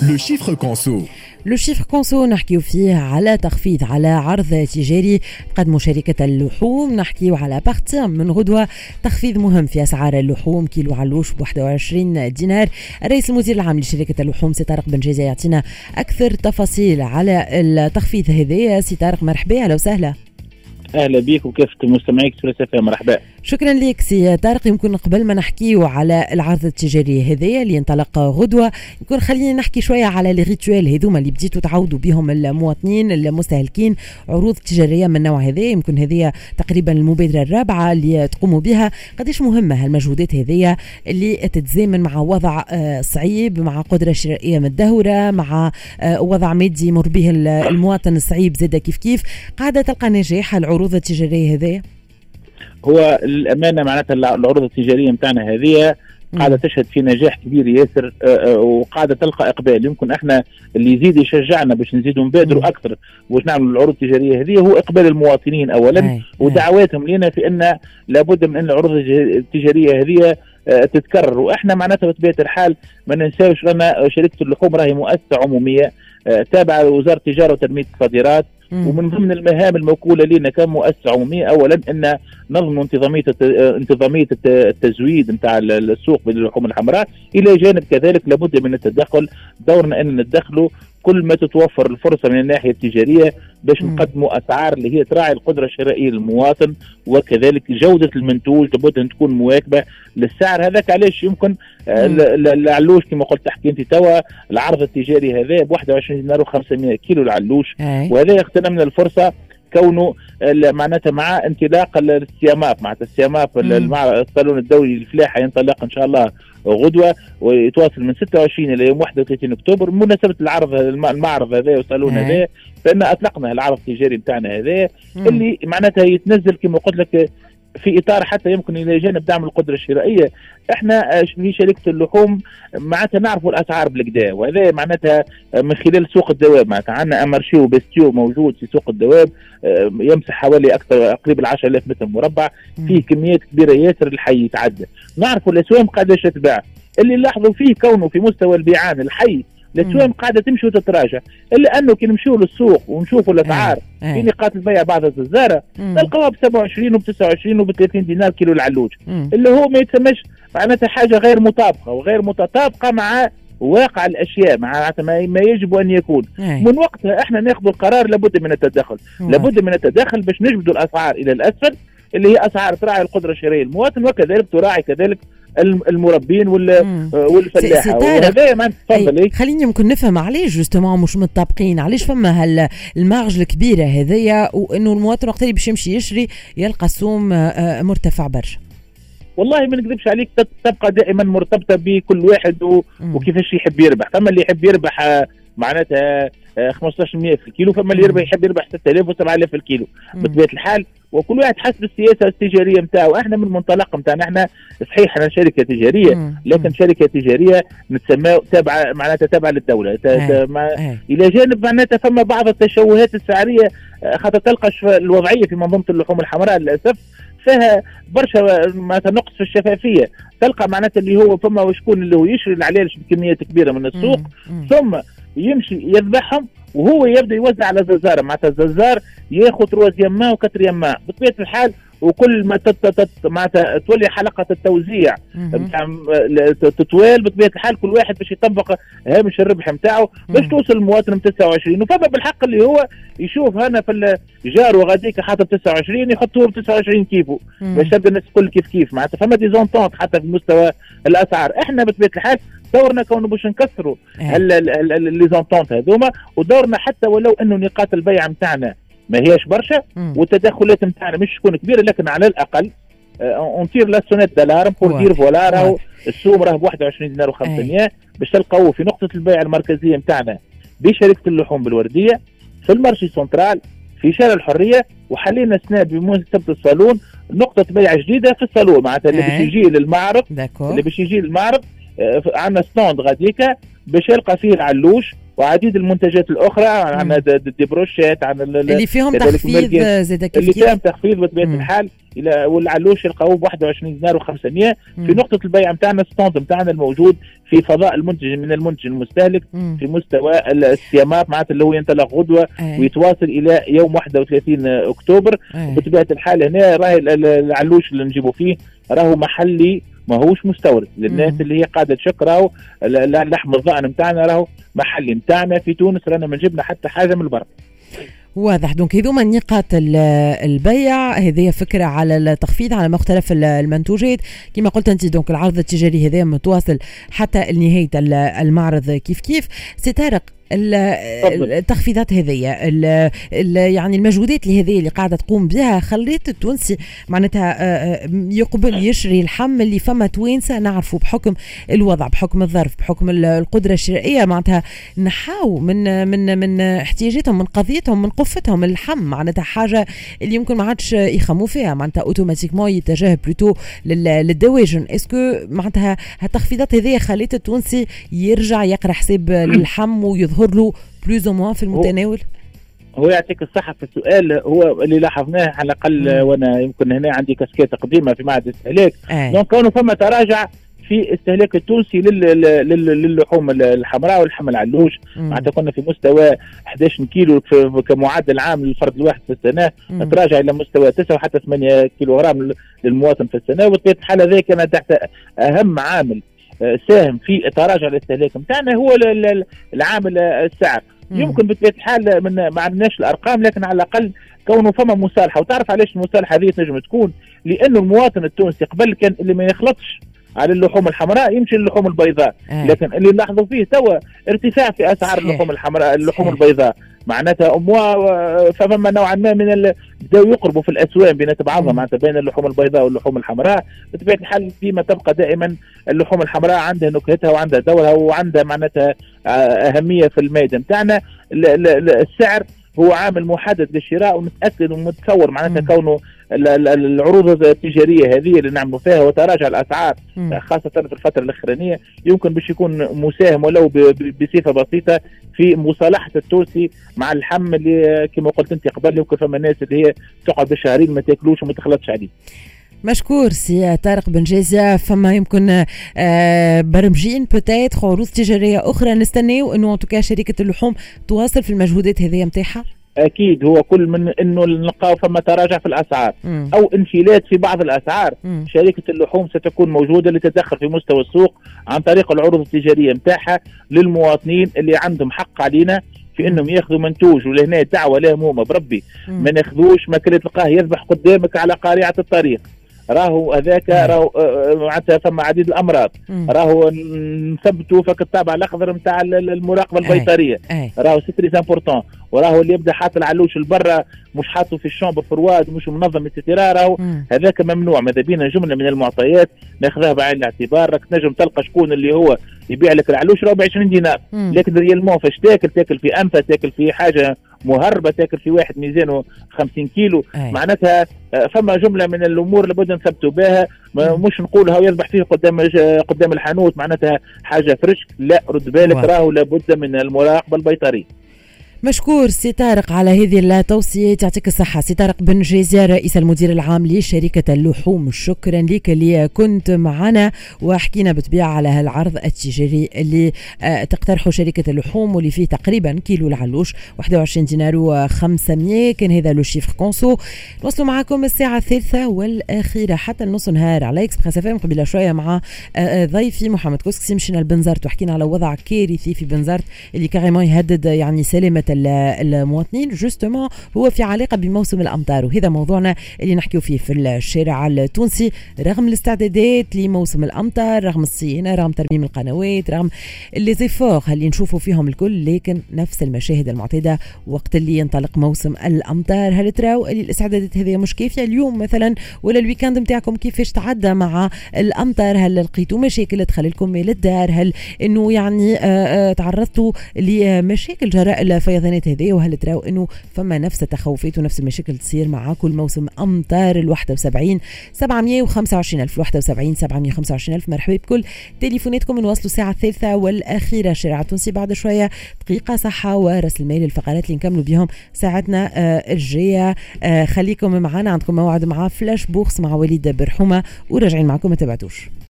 لو شيفر كونسو. لو شيفر كونسو نحكيو فيه على تخفيض على عرض تجاري تقدموا شركة اللحوم. نحكيو على بارتي من غدوة تخفيض مهم في أسعار اللحوم، كيلو علوش ب 21 دينار. الرئيس المدير العام لشركة اللحوم سي طارق بن جازي يعطينا أكثر تفاصيل على التخفيض هذايا. سي طارق مرحبا، أهلا وسهلا. اهلا بيك وكافه مستمعيك ثلاثة. مرحبا. شكرا لك سي طارق. يمكن قبل ما نحكيو على العرض التجاري هذايا اللي ينطلق غدوه، يمكن خلينا نحكي شويه على لي ريتوال هذوما اللي بديتوا تعودوا بهم المواطنين المستهلكين. عروض تجاريه من النوع هذا يمكن هذه تقريبا المبادره الرابعه اللي تقوموا بها. قديش مهمه هالمجهودات هذيا اللي تتزامن مع وضع صعيب، مع قدره شرائيه متدهوره، مع وضع مادي يمر به المواطن الصعيب زاد كيف قاعده تلقى نجاح العروض التجاريه هذيا؟ هو الأمانة معناتها العروض التجارية متاعنا هذه قاعدة تشهد في نجاح كبير ياسر، وقاعدة تلقى إقبال. يمكن احنا اللي يزيد يشجعنا باش نزيدوا نبادروا أكثر باش نعملوا العروض التجارية هذه هو إقبال المواطنين أولا، ودعواتهم لنا في أن لابد من أن العروض التجارية هذه تتكرر. وإحنا معناتها بطبيعة الحال ما ننساوش أن شركة اللحوم راهي مؤسسة عمومية تابعة لوزارة التجارة وتنمية الصادرات، ومن ضمن المهام الموكولة لنا كمؤسسة عمومية أولا أن نضمن انتظامية التزويد نتاع السوق باللحوم الحمراء، إلى جانب كذلك لابد من التدخل. دورنا أن ندخلوا كل ما تتوفر الفرصة من الناحية التجارية باش نقدموا أسعار اللي هي تراعي القدرة الشرائية للمواطن، وكذلك جودة المنتوج لابد أن تكون مواكبة للسعر هذاك. علاش يمكن العلوش كما قلت تحكي انت توا العرض التجاري هذا ب 21 دينار و500 كيلو العلوش، وهذا اغتنمنا الفرصة كونه معناتها مع انطلاق السياماب، معناتها السياماب الصالون الدولي للفلاحة ينطلق ان شاء الله غدوة ويتواصل من 26 الى يوم 31 اكتوبر بمناسبة المعرض هذا والصالون هذا. فإن اطلقنا العرض التجاري بتاعنا هذا اللي معناتها يتنزل كما قلت لك في اطار حتى يمكن الى جانب دعم القدره الشرائيه. احنا في شركه اللحوم معناتها نعرفوا الاسعار بالكدا، وهذا معناتها من خلال سوق الدواب. معناتها عندنا امارشي وبستيو موجود في سوق الدواب يمسح حوالي اكثر قريب ال 10,000 متر مربع، فيه كميات كبيره ياسر الحي يتعدى. نعرفوا الاسواق قداش تتباع، اللي نلاحظوا فيه كونه في مستوى البيعان الحي الاسواق قاعده تمشي وتتراجع، الا انه كي نمشيو للسوق ونشوفوا الاسعار في نقاط البيع بعض الززاره نلقاوها ب 27 وب 29 وب 30 دينار كيلو العلوج، اللي هو ما يتسمىش معناتها حاجه غير مطابقه وغير متطابقه مع واقع الاشياء، مع ما يجب ان يكون. من وقتها احنا ناخذ القرار لابد من التدخل، لابد من التدخل باش نجبدوا الاسعار الى الاسفل اللي هي اسعار تراعي القدره الشرائيه للمواطن، وكذلك تراعي كذلك المربين والفلاحه. وهذا ما تفضل خليني يمكن نفهم علاش جوستومون مش متطابقين، علاش فما المارج الكبيره هذيا وانه المواطن وقت اللي باش يمشي يشري يلقى السوم مرتفع برشا؟ والله ما نكذبش عليك، تبقى دائما مرتبطه بكل واحد وكيفاش يحب يربح. فما اللي يحب يربح معناتها 15% في الكيلو، فما اللي يحب يربح 6000 و7000 في الكيلو بطبيعه الحال، وكل واحد حسب السياسه التجاريه نتاعو. احنا من المنطلق نتاعنا احنا صحيح احنا شركه تجاريه، لكن شركه تجاريه نتسمى تابعه معناتها تابعه للدوله. الى جانب معناتها فما بعض التشوهات السعريه، خاطر تلقى الوضعيه في منظومه اللحوم الحمراء للاسف فيها برشا معناتها نقص في الشفافيه. تلقى معناتها اللي هو فما وشكون اللي هو يشري العلالش بكميات كبيره من السوق ثم يمشي يذبحهم وهو يبدا يوزع على ززاره، معناتها الززار ياخذ روز يماه وكتر يماه بطبيعه الحال. وكل ما معناتها تولي حلقه التوزيع تتوال بطبيعه الحال، كل واحد باش يطبق هامش الربح نتاعو باش توصل المواطن ب 29. وفما بالحق اللي هو يشوف انا في الجار وغاديك حاطط 29 يحطوه ب 29 كيفو باش تبدا الناس الكل كيف معناتها فما ديزونتونت حتى في مستوى الاسعار. احنا بطبيعه الحال دورنا كونه باش نكسروا لي زونتونت هذوما، ودورنا حتى ولو انه نقاط البيع نتاعنا ما هيش برشا والتدخلات نتاعنا مش تكون كبيره، لكن على الاقل اونتير لا سونيت دالارم بور دير فوالا راهو السوم راه ب 21 دينار و500 باش تلقاوه في نقطه البيع المركزيه نتاعنا بشركه اللحوم بالورديه في المارشي سنترال في شارع الحريه. وحلينا سناد بمناسبه الصالون نقطه بيع جديده في الصالون، معناتها اللي باش يجي للمعرض عندنا ستوند غاديكا باش يلقى فيه العلوش وعديد المنتجات الاخرى، عندنا دي بروشيت، عندنا اللي فيهم تخفيض زاد كيف اللي فيهم تخفيض بطبيعه الحال الى والعلوش يلقاوه ب 21 دينار و500. في نقطه البيع نتاعنا ستاند نتاعنا الموجود في فضاء المنتج من المنتج المستهلك في مستوى الصيامات معناتها اللي هو ينطلق غدوه ويتواصل الى يوم 31 اكتوبر. بطبيعه الحال هنا راهي العلوش اللي نجيبوا فيه راهو محلي ما هوش مستورد للناس اللي هي قاعده تشك. راهو اللحم الضأن نتاعنا راهو محلي نتاعنا في تونس، رانا ما جبنا حتى حاجه من البر. واضح. دونك هذوما نقاط البيع، هذه فكره على التخفيض على مختلف المنتوجات كما قلت انت. دونك العرض التجاري هذا متواصل حتى نهايه المعرض كيف سي طارق. التخفيضات هذه يعني المجهودات اللي قاعده تقوم بها خليت التونسي معناتها يقبل يشري اللحم اللي فما توانسه نعرفوا بحكم الوضع، بحكم الظرف، بحكم القدره الشرائيه معناتها نحاو من احتياجاتهم، من قضيتهم، من قفتهم. اللحم معناتها حاجه اللي يمكن ما عادش يخموا فيها، معناتها اوتوماتيكمون يتجه بلوتو للدواجن. اسكو معناتها التخفيضات هذه خليت التونسي يرجع يقرا حساب اللحم ويظهر له بلوز او موان في المتناول؟ هو يعطيك الصحة في السؤال. هو اللي لاحظناه على الأقل، وأنا يمكن هنا عندي كاسكيت قديمة في معهد الاستهلاك، دونك كانوا فما تراجع في استهلاك التونسي للحوم الحمراء واللحم العلوش. معناتها كنا في مستوى 11 كيلو كمعدل عام للفرد الواحد في السنة، تراجع إلى مستوى 9 وحتى 8 كيلوغرام للمواطن في السنة. وبطبيعة الحال هذا كان تحت أهم عامل ساهم في تراجع الاستهلاك نتاعنا هو العامل السعر. يمكن بطبيعه الحال ما عندناش الارقام، لكن على الاقل كونه فما مصالحه. وتعرف علاش المصالحه هذه تنجم تكون؟ لانه المواطن التونسي قبل كان اللي ما يخلطش على اللحوم الحمراء يمشي للحوم البيضاء، لكن اللي نلاحظوا فيه توا ارتفاع في اسعار اللحوم الحمراء، اللحوم البيضاء معناتها فما نوعا ما من بداوا يقربوا في الاسواق بينات بعضها معناتها بين اللحوم البيضاء واللحوم الحمراء. بطبيعه الحال ديما تبقى دائما اللحوم الحمراء عندها نكهتها وعندها دورها وعندها معناتها اهميه في الميدان نتاعنا. السعر هو عامل محدد للشراء، ونتاكد ونتصور معناتها كونه العروض التجاريه هذه اللي نعملوا فيها وتراجع الاسعار خاصه في الفتره الاخرانيه يمكن باش يكون مساهم ولو بصفه بسيطه في مصالحه التونسي مع اللحم اللي كما قلت انت قبل. يمكن فما الناس اللي هي تقعد بالشهرين ما تاكلوش وما تخلطش عليه. مشكور سي طارق بن جازة. فما يمكن برمجين بوتيت عروض تجاريه اخرى نستناو انه انتوكا شركه اللحوم تواصل في المجهودات هذه نتاعها؟ اكيد. هو كل من انه نلقاو فما تراجع في الاسعار او انفلات في بعض الاسعار، شركه اللحوم ستكون موجوده لتتدخل في مستوى السوق عن طريق العروض التجاريه نتاعها للمواطنين اللي عندهم حق علينا في انهم ياخذوا منتوج. ولهنا دعوه لهم هما بربي ما ناخذوش ماكله تلقاه يذبح قدامك على قارعه الطريق. راهو هذاك راهو معناتها فما عديد الامراض، راهو نثبتوا فك الطابع الاخضر نتاع المراقبه البيطريه، راهو سي تري امبورطون. وراهو اللي يبدا حاط العلوش لبرا مش حاطه في الشامبر فرواد مش منظم اتترا، راهو هذاك ممنوع. ماذا بينا جمله من المعطيات ناخذها بعين الاعتبار. راك تنجم تلقى شكون اللي هو يبيع لك العلوش راهو ب 20 دينار، لكن ريالمون فاش تاكل في انفه، تاكل في حاجه مهربه، تاكل في واحد ميزانه 50 كيلو. معناتها فما جمله من الامور لابد نثبتوا بها، مش نقول هاو يذبح فيه قدام الحانوت معناتها حاجه فريش، لا رد بالك راهو لابد من المراقبه البيطريه. مشكور سي طارق على هذه التوصية، يعطيك الصحة. سي طارق بن جازة رئيس المدير العام لشركة اللحوم، شكرا لك اللي كنت معنا وحكينا بطبيعة على هالعرض التجاري اللي تقترحه شركة اللحوم واللي فيه تقريبا كيلو العلوش 21 دينار و500. كان هذا لو شيفر كونسو. نوصلوا معكم الساعة الثالثة والأخيرة حتى النص نهار على إكسبريس اف ام. قبل شوية مع ضيفي محمد كوسكسي مشينا لبنزرت وحكينا على وضع كارثي في بنزرت اللي كاريمون يهدد يعني سلامة المواطنين جوستومون، هو في علاقة بموسم الأمطار. وهذا موضوعنا اللي نحكيو فيه في الشارع التونسي رغم الاستعدادات لموسم الأمطار، رغم الصيانة، رغم ترميم القنوات، رغم اللي زيفور اللي نشوفوا فيهم الكل، لكن نفس المشاهد المعتادة وقت اللي ينطلق موسم الأمطار. هل تراو اللي الاستعدادات هذه مش كافية اليوم مثلا ولا الويكاند متاعكم كيفاش تعدى مع الأمطار؟ هل لقيتوا مشاكل تخلي لكم للدار؟ هل إنه يعني تعرضتوا لمشاكل جراء الفيضان الفيضانات هذه؟ وهل تراو انه فما نفس التخوفات ونفس المشاكل تصير مع كل موسم امطار؟ 71 725 الف 71 725 الف. مرحبا بكل تليفوناتكم. نواصلوا الساعه الثالثه والاخيره شارع تونسي بعد شويه دقيقه صحه ورسل الميل الفقرات اللي نكملوا بهم ساعتنا الجايه. خليكم معنا، عندكم موعد مع فلاش بوكس مع وليد برحومه وراجعين معكم، ما تبعدوش.